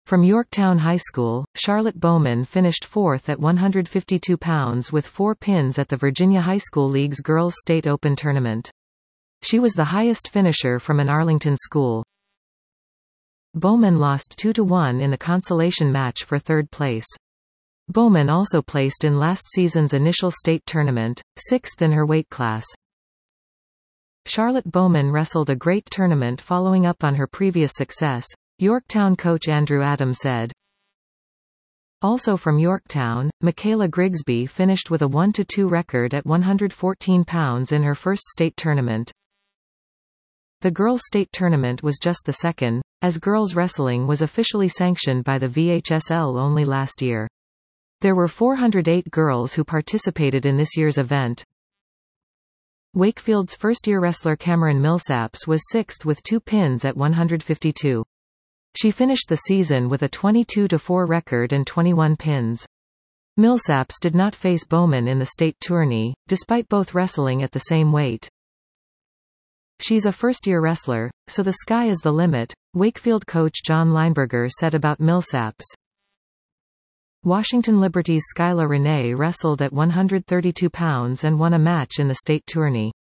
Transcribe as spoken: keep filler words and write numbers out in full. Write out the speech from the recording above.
From Yorktown High School, Charlotte Bowman finished fourth at one hundred fifty-two pounds with four pins at the Virginia High School League's Girls State Open Tournament. She was the highest finisher from an Arlington school. Bowman lost two to one in the consolation match for third place. Bowman also placed in last season's initial state tournament, sixth in her weight class. Charlotte Bowman wrestled a great tournament following up on her previous success, Yorktown coach Andrew Adams said. Also from Yorktown, Michaela Grigsby finished with a one to two record at one hundred fourteen pounds in her first state tournament. The girls' state tournament was just the second, as girls wrestling was officially sanctioned by the V H S L only last year. There were four hundred eight girls who participated in this year's event. Wakefield's first-year wrestler Cameron Millsaps was sixth with two pins at one hundred fifty-two. She finished the season with a twenty-two to four record and twenty-one pins. Millsaps did not face Bowman in the state tourney, despite both wrestling at the same weight. She's a first-year wrestler, so the sky is the limit, Wakefield coach John Lineberger said about Millsaps. Washington Liberty's Skylar Renee wrestled at one hundred thirty-two pounds and won a match in the state tourney.